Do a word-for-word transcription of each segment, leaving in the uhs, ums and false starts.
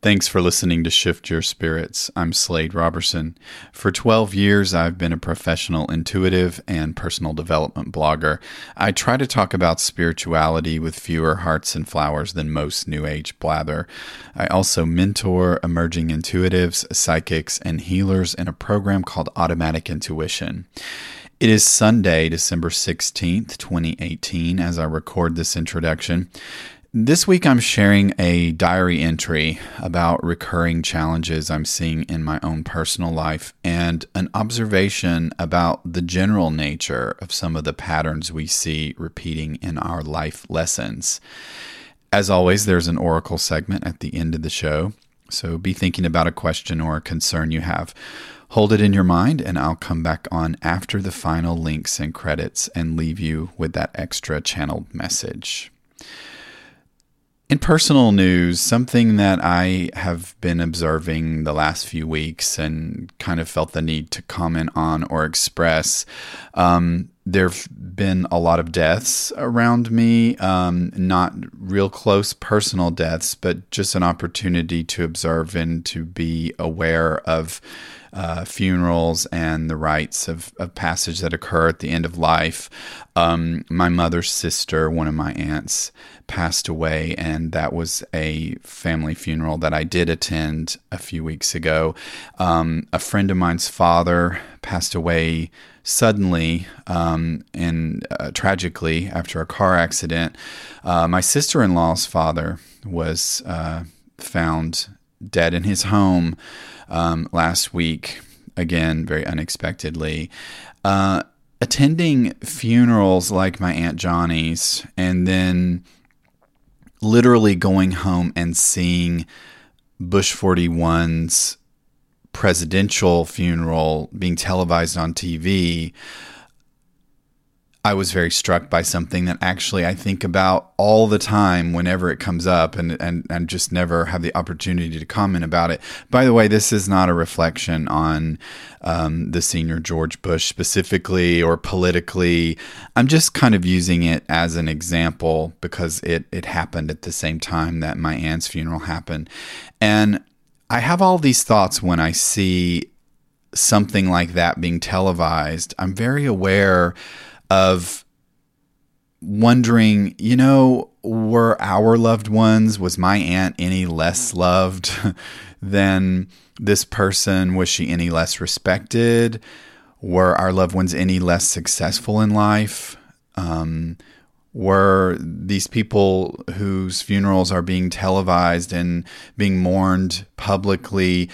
Thanks for listening to Shift Your Spirits. I'm Slade Robertson. For twelve years, I've been a professional intuitive and personal development blogger. I try to talk about spirituality with fewer hearts and flowers than most New Age blather. I also mentor emerging intuitives, psychics, and healers in a program called Automatic Intuition. It is Sunday, December sixteenth, twenty eighteen, as I record this introduction. This week I'm sharing a diary entry about recurring challenges I'm seeing in my own personal life and an observation about the general nature of some of the patterns we see repeating in our life lessons. As always, there's an oracle segment at the end of the show, so be thinking about a question or a concern you have. Hold it in your mind, and I'll come back on after the final links and credits and leave you with that extra channeled message. In personal news, something that I have been observing the last few weeks and kind of felt the need to comment on or express, um, there have been a lot of deaths around me, um, not real close personal deaths, but just an opportunity to observe and to be aware of Uh, funerals and the rites of, of passage that occur at the end of life. Um, my mother's sister, one of my aunts, passed away, and that was a family funeral that I did attend a few weeks ago. Um, a friend of mine's father passed away suddenly um, and uh, tragically after a car accident. Uh, my sister-in-law's father was uh, found dead in his home Um, last week, again, very unexpectedly. Uh, attending funerals like my Aunt Johnny's, and then literally going home and seeing Bush forty-one's presidential funeral being televised on T V, I was very struck by something that actually I think about all the time whenever it comes up, and, and, and just never have the opportunity to comment about it. By the way, this is not a reflection on um, the senior George Bush specifically or politically. I'm just kind of using it as an example because it, it happened at the same time that my aunt's funeral happened. And I have all these thoughts when I see something like that being televised. I'm very aware of wondering, you know, were our loved ones, was my aunt any less loved than this person? Was she any less respected? Were our loved ones any less successful in life? Um, were these people whose funerals are being televised and being mourned publicly,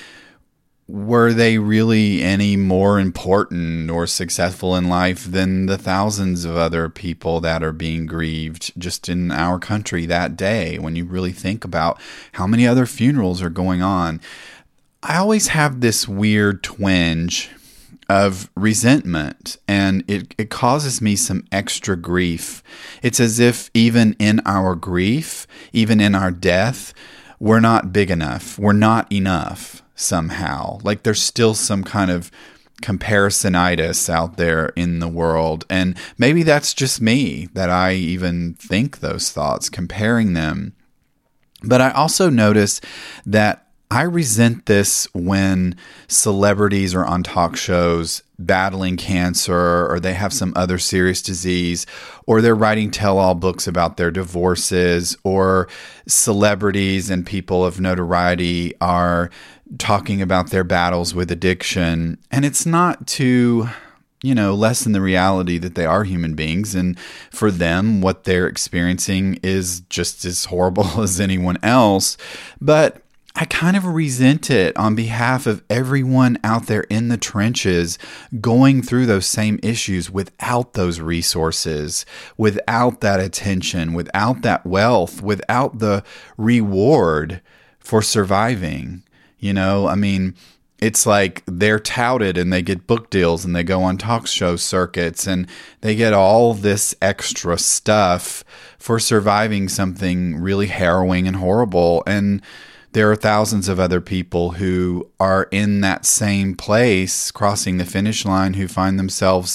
were they really any more important or successful in life than the thousands of other people that are being grieved just in our country that day? When you really think about how many other funerals are going on, I always have this weird twinge of resentment, and it, it causes me some extra grief. It's as if even in our grief, even in our death, we're not big enough. We're not enough. Somehow, like there's still some kind of comparisonitis out there in the world. And maybe that's just me, that I even think those thoughts, comparing them. But I also notice that I resent this when celebrities are on talk shows battling cancer, or they have some other serious disease, or they're writing tell-all books about their divorces, or celebrities and people of notoriety are talking about their battles with addiction. And it's not to, you know, lessen the reality that they are human beings, and for them, what they're experiencing is just as horrible as anyone else. But I kind of resent it on behalf of everyone out there in the trenches going through those same issues without those resources, without that attention, without that wealth, without the reward for surviving. You know, I mean, it's like they're touted and they get book deals and they go on talk show circuits and they get all this extra stuff for surviving something really harrowing and horrible. And there are thousands of other people who are in that same place, crossing the finish line, who find themselves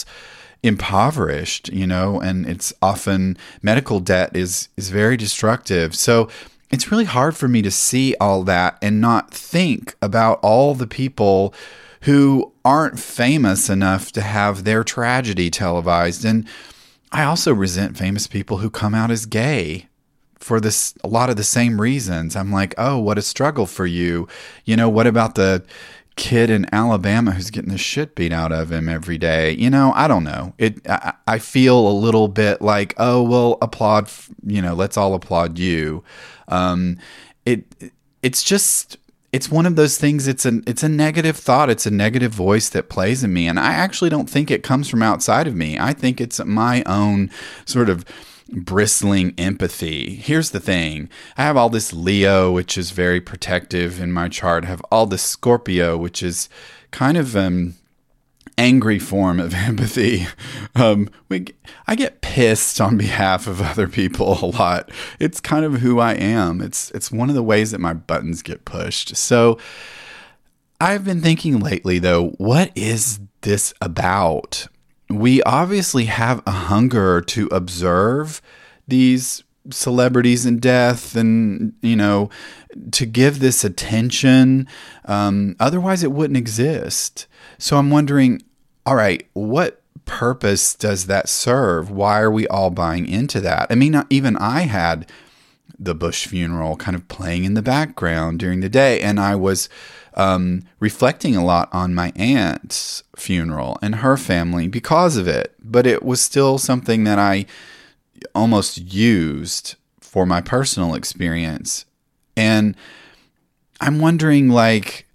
impoverished, you know, and it's often medical debt is, is very destructive. So it's really hard for me to see all that and not think about all the people who aren't famous enough to have their tragedy televised. And I also resent famous people who come out as gay for this, a lot of the same reasons. I'm like, oh, what a struggle for you. You know, what about the kid in Alabama who's getting the shit beat out of him every day? You know, I don't know. It. I, I feel a little bit like, oh, well, applaud, you know, let's all applaud you. Um, it, it's just, it's one of those things. It's a, it's a negative thought. It's a negative voice that plays in me. And I actually don't think it comes from outside of me. I think it's my own sort of bristling empathy. Here's the thing. I have all this Leo, which is very protective in my chart. I have all this Scorpio, which is kind of um angry form of empathy. Um, we, I get pissed on behalf of other people a lot. It's kind of who I am. It's it's one of the ways that my buttons get pushed. So I've been thinking lately, though, what is this about? We obviously have a hunger to observe these celebrities in death and, you know, to give this attention. Um, otherwise, it wouldn't exist. So I'm wondering, all right, what purpose does that serve? Why are we all buying into that? I mean, even I had the Bush funeral kind of playing in the background during the day, and I was um, reflecting a lot on my aunt's funeral and her family because of it. But it was still something that I almost used for my personal experience. And I'm wondering, like,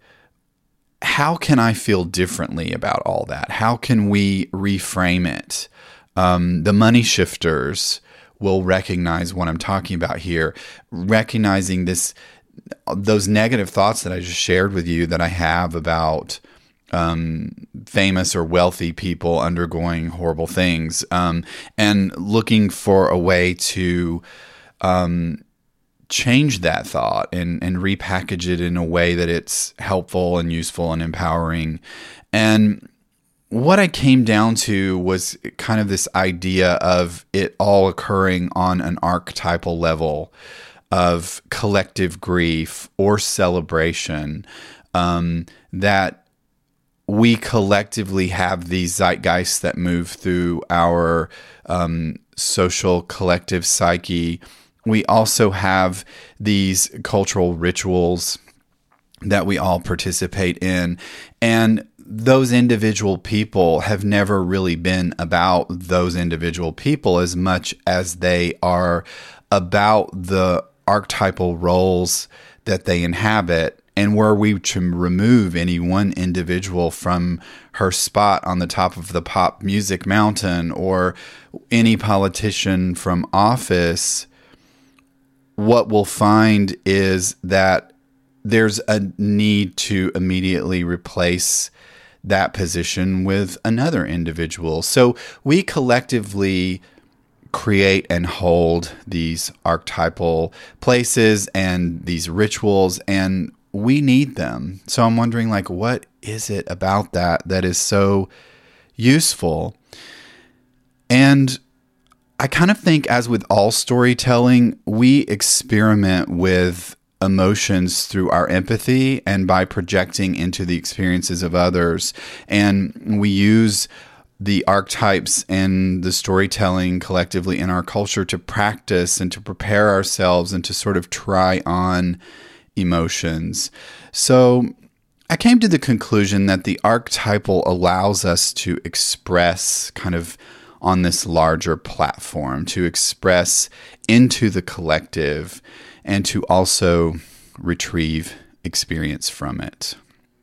how can I feel differently about all that? How can we reframe it? Um, the money shifters will recognize what I'm talking about here, recognizing this, those negative thoughts that I just shared with you that I have about um, famous or wealthy people undergoing horrible things, um, and looking for a way to um, change that thought and, and repackage it in a way that it's helpful and useful and empowering. And what I came down to was kind of this idea of it all occurring on an archetypal level of collective grief or celebration, um, that we collectively have these zeitgeists that move through our um, social collective psyche. We also have these cultural rituals that we all participate in. And those individual people have never really been about those individual people as much as they are about the archetypal roles that they inhabit. And were we to remove any one individual from her spot on the top of the pop music mountain, or any politician from office, what we'll find is that there's a need to immediately replace that position with another individual. So we collectively create and hold these archetypal places and these rituals, and we need them. So I'm wondering, like, what is it about that that is so useful? And I kind of think, as with all storytelling, we experiment with emotions through our empathy and by projecting into the experiences of others. And we use the archetypes and the storytelling collectively in our culture to practice and to prepare ourselves and to sort of try on emotions. So I came to the conclusion that the archetypal allows us to express kind of on this larger platform, to express into the collective and to also retrieve experience from it.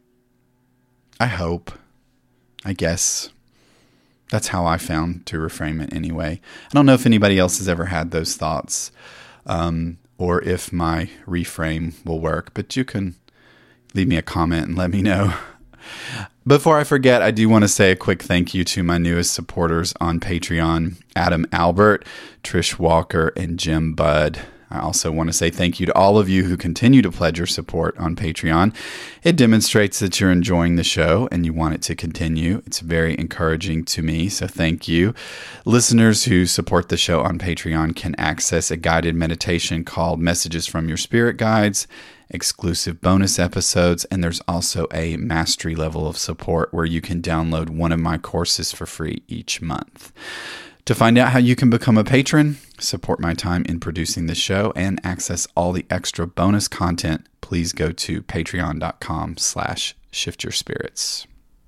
I hope, I guess, that's how I found to reframe it anyway. I don't know if anybody else has ever had those thoughts, um, or if my reframe will work, but you can leave me a comment and let me know. Before I forget, I do want to say a quick thank you to my newest supporters on Patreon, Adam Albert, Trish Walker, and Jim Budd. I also want to say thank you to all of you who continue to pledge your support on Patreon. It demonstrates that you're enjoying the show and you want it to continue. It's very encouraging to me, so thank you. Listeners who support the show on Patreon can access a guided meditation called Messages from Your Spirit Guides, exclusive bonus episodes, and there's also a mastery level of support where you can download one of my courses for free each month. To find out how you can become a patron, support my time in producing this show, and access all the extra bonus content, please go to patreon.com slash shiftyourspirits.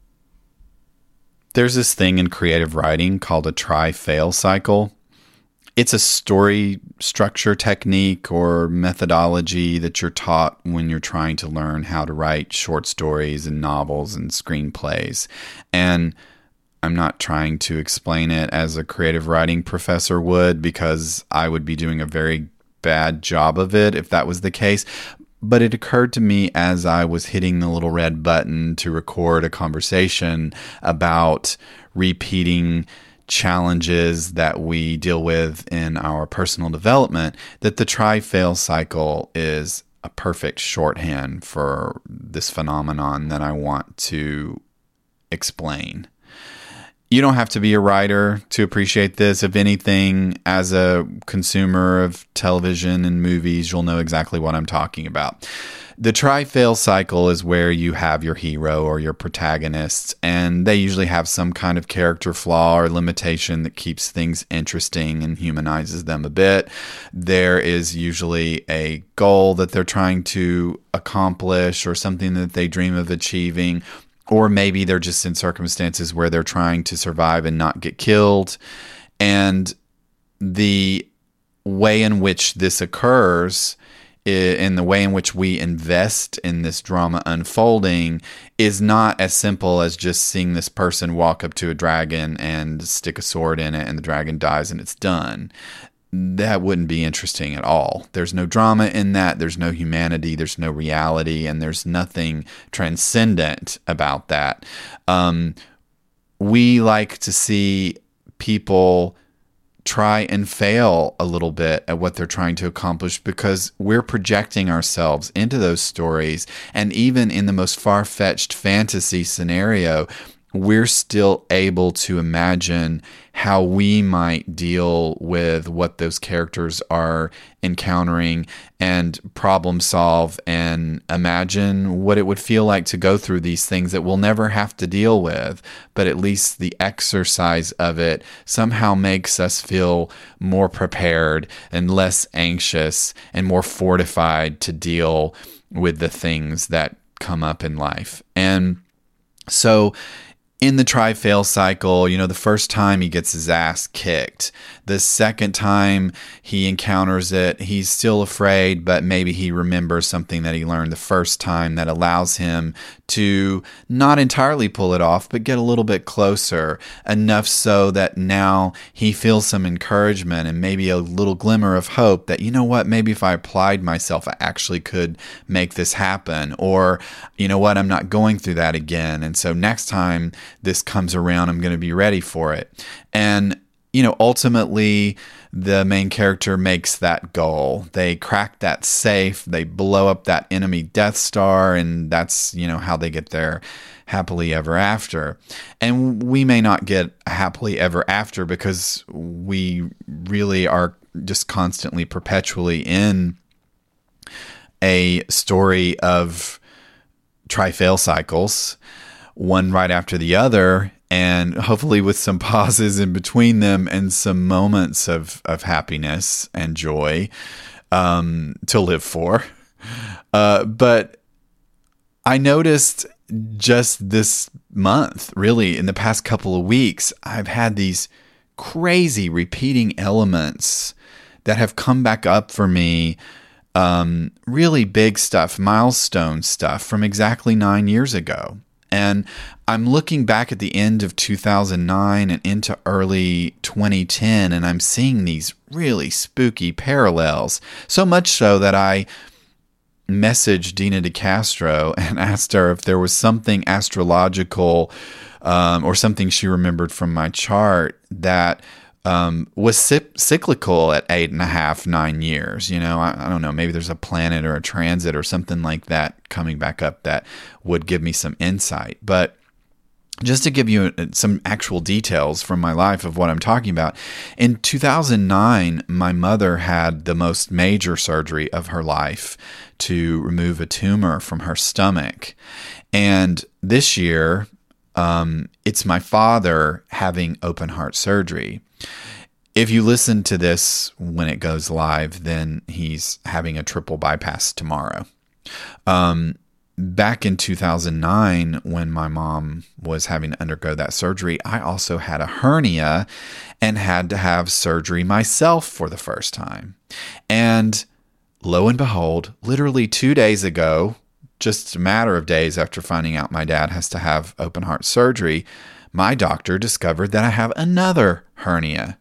There's this thing in creative writing called a try-fail cycle. It's a story structure technique or methodology that you're taught when you're trying to learn how to write short stories and novels and screenplays. And I'm not trying to explain it as a creative writing professor would, because I would be doing a very bad job of it if that was the case. But it occurred to me as I was hitting the little red button to record a conversation about repeating challenges that we deal with in our personal development, that the try-fail cycle is a perfect shorthand for this phenomenon that I want to explain. You don't have to be a writer to appreciate this. If anything, as a consumer of television and movies, you'll know exactly what I'm talking about. The try-fail cycle is where you have your hero or your protagonists, and they usually have some kind of character flaw or limitation that keeps things interesting and humanizes them a bit. There is usually a goal that they're trying to accomplish or something that they dream of achieving, or maybe they're just in circumstances where they're trying to survive and not get killed. And the way in which this occurs, in the way in which we invest in this drama unfolding, is not as simple as just seeing this person walk up to a dragon and stick a sword in it and the dragon dies and it's done. That wouldn't be interesting at all. There's no drama in that. There's no humanity. There's no reality. And there's nothing transcendent about that. Um, we like to see people try and fail a little bit at what they're trying to accomplish, because we're projecting ourselves into those stories. And even in the most far-fetched fantasy scenario, we're still able to imagine how we might deal with what those characters are encountering and problem solve and imagine what it would feel like to go through these things that we'll never have to deal with. But at least the exercise of it somehow makes us feel more prepared and less anxious and more fortified to deal with the things that come up in life. And so in the try-fail cycle, you know, the first time he gets his ass kicked. The second time he encounters it, he's still afraid, but maybe he remembers something that he learned the first time that allows him to not entirely pull it off, but get a little bit closer, enough so that now he feels some encouragement and maybe a little glimmer of hope that, you know what, maybe if I applied myself, I actually could make this happen. Or, you know what, I'm not going through that again. And so next time this comes around, I'm going to be ready for it. And, you know, ultimately, the main character makes that goal. They crack that safe, they blow up that enemy Death Star, and that's, you know, how they get their happily ever after. And we may not get a happily ever after because we really are just constantly, perpetually in a story of try-fail cycles, one right after the other, and hopefully with some pauses in between them and some moments of, of happiness and joy um, to live for. Uh, but I noticed just this month, really in the past couple of weeks, I've had these crazy repeating elements that have come back up for me. Um, really big stuff, milestone stuff from exactly nine years ago. And I'm looking back at the end of two thousand nine and into early twenty ten, and I'm seeing these really spooky parallels. So much so that I messaged Dina De Castro and asked her if there was something astrological um, or something she remembered from my chart that um, was cyc- cyclical at eight and a half, nine years. You know, I, I don't know, maybe there's a planet or a transit or something like that coming back up that would give me some insight. But just to give you some actual details from my life of what I'm talking about, in two thousand nine, my mother had the most major surgery of her life to remove a tumor from her stomach. And this year, um, it's my father having open heart surgery. If you listen to this when it goes live, then he's having a triple bypass tomorrow. Um, Back in two thousand nine, when my mom was having to undergo that surgery, I also had a hernia and had to have surgery myself for the first time. And lo and behold, literally two days ago, just a matter of days after finding out my dad has to have open heart surgery, my doctor discovered that I have another hernia.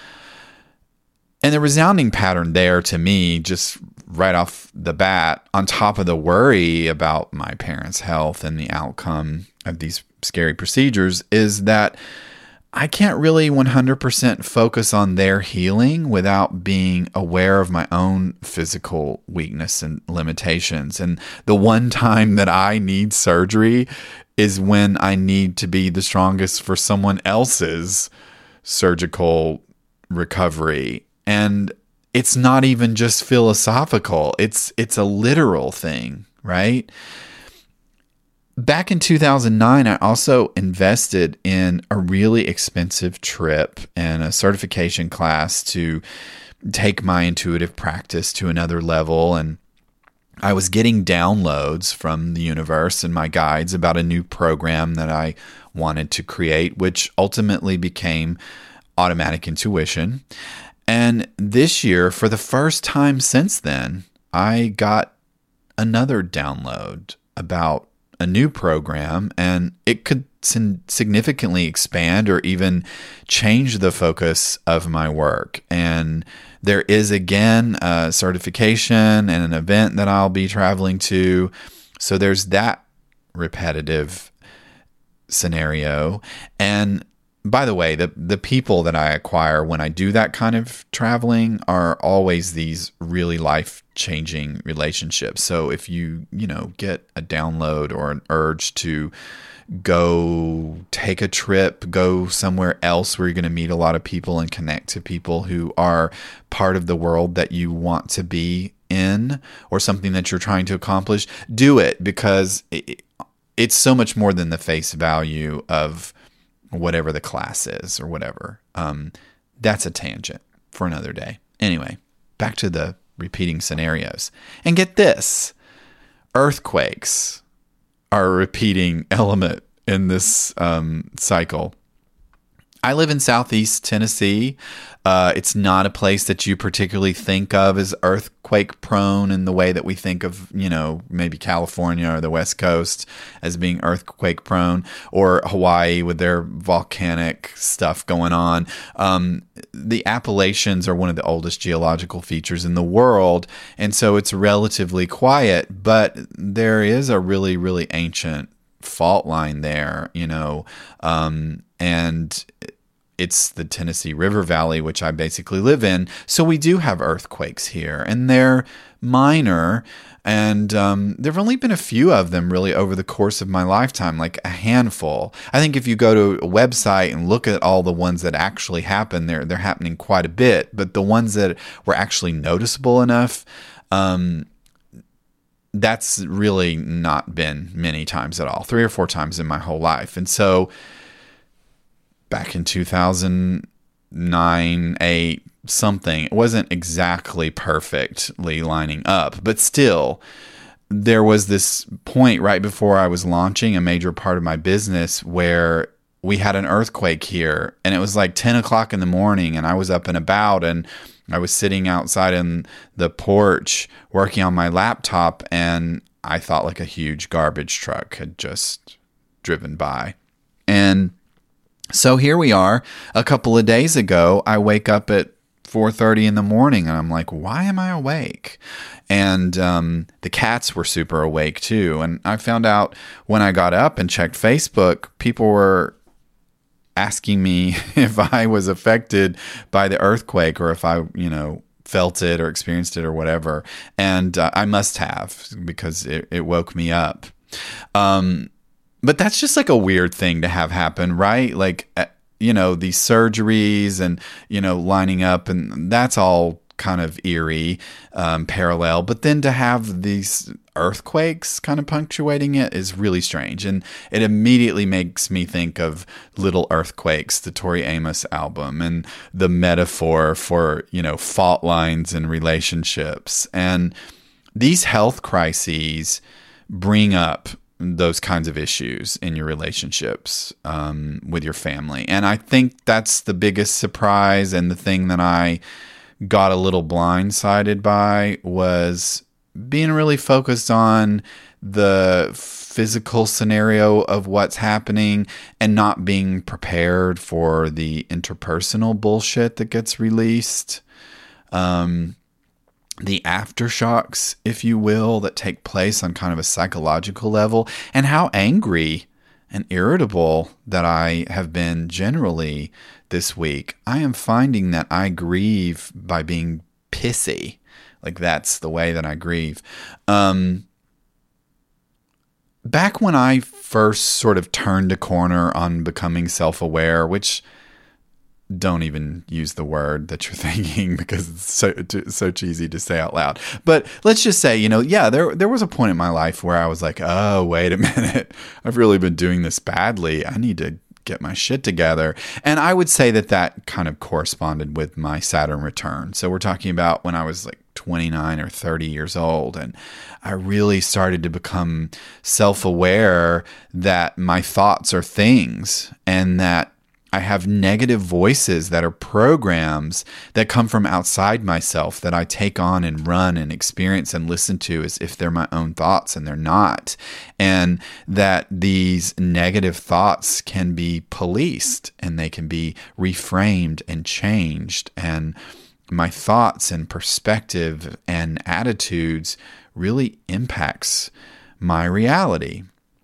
And the resounding pattern there to me, just right off the bat, on top of the worry about my parents' health and the outcome of these scary procedures, is that I can't really one hundred percent focus on their healing without being aware of my own physical weakness and limitations. And the one time that I need surgery is when I need to be the strongest for someone else's surgical recovery. And it's not even just philosophical. It's it's a literal thing, right? Back in two thousand nine, I also invested in a really expensive trip and a certification class to take my intuitive practice to another level. And I was getting downloads from the universe and my guides about a new program that I wanted to create, which ultimately became Automatic Intuition. And this year, for the first time since then, I got another download about a new program, and it could significantly expand or even change the focus of my work. And there is, again, a certification and an event that I'll be traveling to. So there's that repetitive scenario. And by the way, the the people that I acquire when I do that kind of traveling are always these really life-changing relationships. So if you, you know, get a download or an urge to go take a trip, go somewhere else where you're going to meet a lot of people and connect to people who are part of the world that you want to be in or something that you're trying to accomplish, do it, because it, it's so much more than the face value of whatever the class is or whatever. Um, that's a tangent for another day. Anyway, back to the repeating scenarios. And get this, earthquakes are a repeating element in this um, cycle. I live in Southeast Tennessee. Uh, it's not a place that you particularly think of as earthquake prone in the way that we think of, you know, maybe California or the West Coast as being earthquake prone, or Hawaii with their volcanic stuff going on. Um, the Appalachians are one of the oldest geological features in the world, and so it's relatively quiet, but there is a really, really ancient fault line there, you know, um, and it's the Tennessee River Valley, which I basically live in. So we do have earthquakes here, and they're minor. And um, there have only been a few of them really over the course of my lifetime, like a handful. I think if you go to a website and look at all the ones that actually happen, they're, they're happening quite a bit. But the ones that were actually noticeable enough, um, that's really not been many times at all, three or four times in my whole life. And so back in two thousand nine, eight, something, it wasn't exactly perfectly lining up, but still, there was this point right before I was launching a major part of my business where we had an earthquake here, and it was like ten o'clock in the morning, and I was up and about, and I was sitting outside in the porch working on my laptop, and I thought like a huge garbage truck had just driven by. And so here we are. A couple of days ago, I wake up at four thirty in the morning, and I'm like, why am I awake? And um, the cats were super awake too. And I found out when I got up and checked Facebook, people were asking me if I was affected by the earthquake or if I, you know, felt it or experienced it or whatever. And uh, I must have, because it, it woke me up. Um, but that's just like a weird thing to have happen, right? Like, uh, you know, these surgeries and, you know, lining up, and that's all kind of eerie, um, parallel. But then to have these earthquakes kind of punctuating it is really strange. And it immediately makes me think of Little Earthquakes, the Tori Amos album, and the metaphor for, you know, fault lines and relationships. And these health crises bring up those kinds of issues in your relationships um, with your family. And I think that's the biggest surprise, and the thing that I got a little blindsided by was being really focused on the physical scenario of what's happening and not being prepared for the interpersonal bullshit that gets released. Um, the aftershocks, if you will, that take place on kind of a psychological level, and how angry and irritable that I have been generally this week. I am finding that I grieve by being pissy. Like, that's the way that I grieve. Um, back when I first sort of turned a corner on becoming self-aware, which, don't even use the word that you're thinking because it's so so cheesy to say out loud. But let's just say, you know, yeah, there there was a point in my life where I was like, oh, wait a minute, I've really been doing this badly. I need to get my shit together. And I would say that that kind of corresponded with my Saturn return. So we're talking about when I was like twenty-nine or thirty years old, and I really started to become self-aware that my thoughts are things, and that I have negative voices that are programs that come from outside myself that I take on and run and experience and listen to as if they're my own thoughts, and they're not. And that these negative thoughts can be policed, and they can be reframed and changed. And my thoughts and perspective and attitudes really impacts my reality.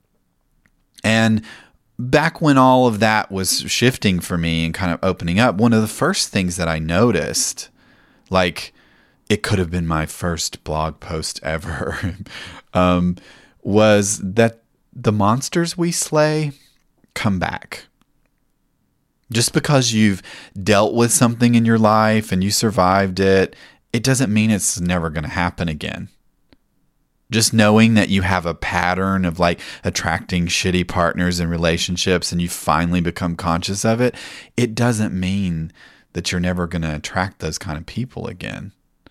And back when all of that was shifting for me and kind of opening up, one of the first things that I noticed, like it could have been my first blog post ever, um, was that the monsters we slay come back. Just because you've dealt with something in your life and you survived it, it doesn't mean it's never going to happen again. Just knowing that you have a pattern of like attracting shitty partners and relationships, and you finally become conscious of it, it doesn't mean that you're never going to attract those kind of people again.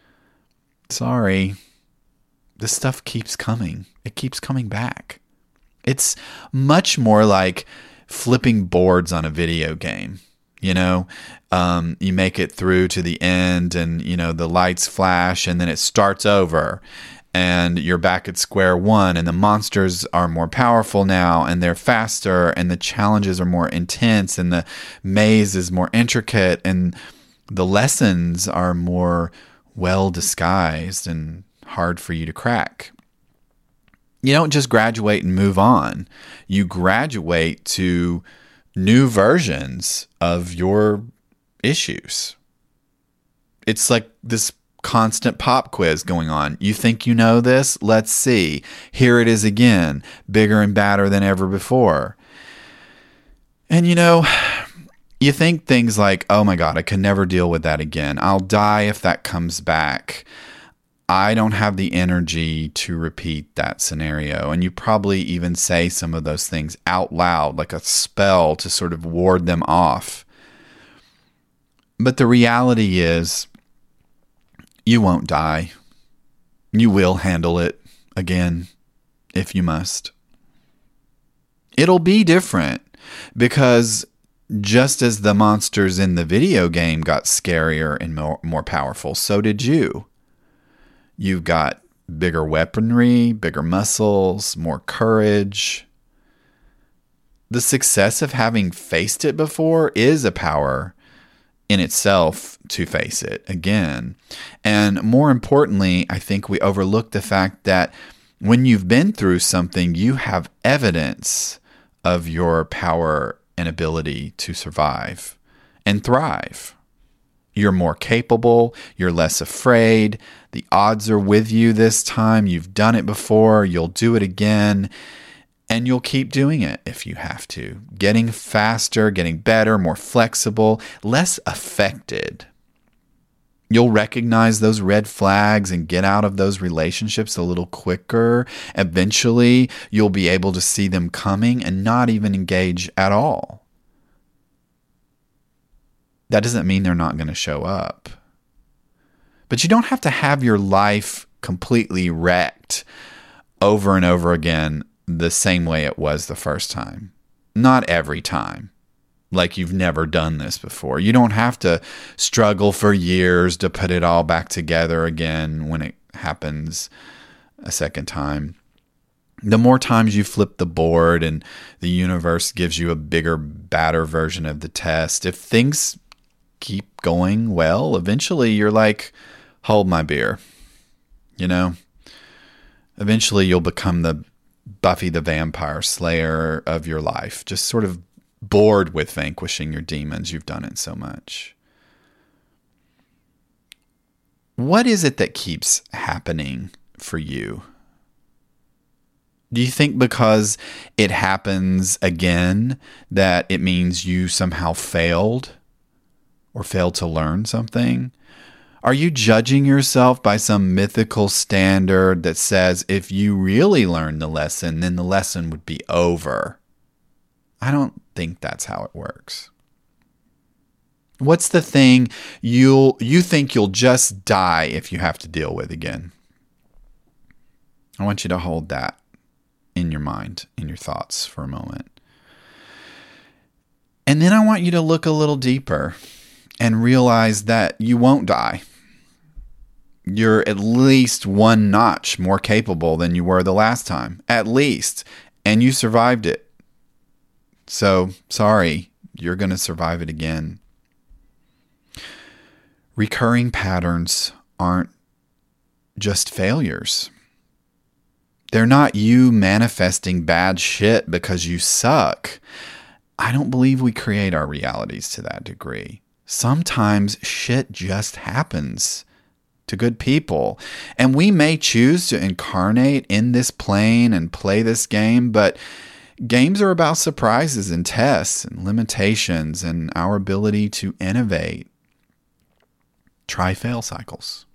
Sorry. This stuff keeps coming. It keeps coming back. It's much more like flipping boards on a video game. You know, um, you make it through to the end, and, you know, the lights flash, and then it starts over. And you're back at square one, and the monsters are more powerful now, and they're faster, and the challenges are more intense, and the maze is more intricate, and the lessons are more well disguised and hard for you to crack. You don't just graduate and move on. You graduate to new versions of your issues. It's like this constant pop quiz going on. You think you know this? Let's see. Here it is again, bigger and badder than ever before. And you know, you think things like, oh my God, I can never deal with that again. I'll die if that comes back. I don't have the energy to repeat that scenario. And you probably even say some of those things out loud, like a spell to sort of ward them off. But the reality is, you won't die. You will handle it again if you must. It'll be different because just as the monsters in the video game got scarier and more, more powerful, so did you. You've got bigger weaponry, bigger muscles, more courage. The success of having faced it before is a power in itself to face it again. And more importantly, I think we overlook the fact that when you've been through something, you have evidence of your power and ability to survive and thrive. You're more capable. You're less afraid. The odds are with you this time. You've done it before. You'll do it again. And you'll keep doing it if you have to. Getting faster, getting better, more flexible, less affected. You'll recognize those red flags and get out of those relationships a little quicker. Eventually, you'll be able to see them coming and not even engage at all. That doesn't mean they're not going to show up. But you don't have to have your life completely wrecked over and over again the same way it was the first time. Not every time. Like you've never done this before. You don't have to struggle for years to put it all back together again when it happens a second time. The more times you flip the board and the universe gives you a bigger, badder version of the test, if things keep going well, eventually you're like, hold my beer. You know? Eventually you'll become the Buffy the Vampire Slayer of your life. Just sort of bored with vanquishing your demons. You've done it so much. What is it that keeps happening for you? Do you think because it happens again that it means you somehow failed or failed to learn something? Are you judging yourself by some mythical standard that says if you really learned the lesson, then the lesson would be over? I don't think that's how it works. What's the thing you'll you think you'll just die if you have to deal with again? I want you to hold that in your mind, in your thoughts for a moment. And then I want you to look a little deeper and realize that you won't die. You're at least one notch more capable than you were the last time. At least. And you survived it. So, sorry, you're going to survive it again. Recurring patterns aren't just failures. They're not you manifesting bad shit because you suck. I don't believe we create our realities to that degree. Sometimes shit just happens to good people. And we may choose to incarnate in this plane and play this game, but games are about surprises and tests and limitations and our ability to innovate. Try fail cycles.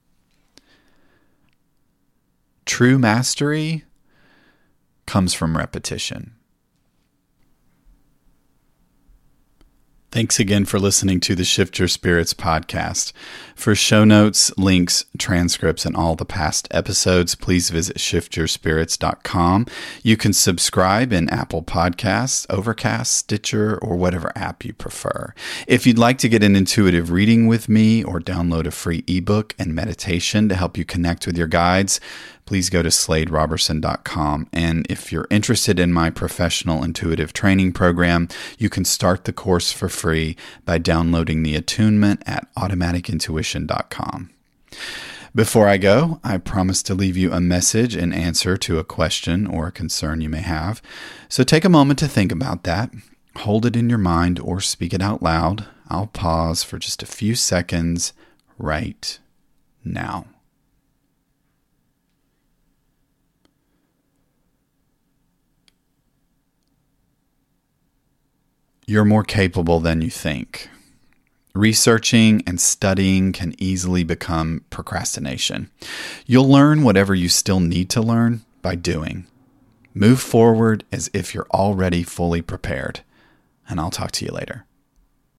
True mastery comes from repetition. Thanks again for listening to the Shift Your Spirits podcast. For show notes, links, transcripts, and all the past episodes, please visit shift your spirits dot com. You can subscribe in Apple Podcasts, Overcast, Stitcher, or whatever app you prefer. If you'd like to get an intuitive reading with me or download a free ebook and meditation to help you connect with your guides, please go to slade robertson dot com. And if you're interested in my professional intuitive training program, you can start the course for free by downloading the attunement at automatic intuition dot com. Before I go, I promise to leave you a message in answer to a question or a concern you may have. So take a moment to think about that. Hold it in your mind or speak it out loud. I'll pause for just a few seconds right now. You're more capable than you think. Researching and studying can easily become procrastination. You'll learn whatever you still need to learn by doing. Move forward as if you're already fully prepared. And I'll talk to you later.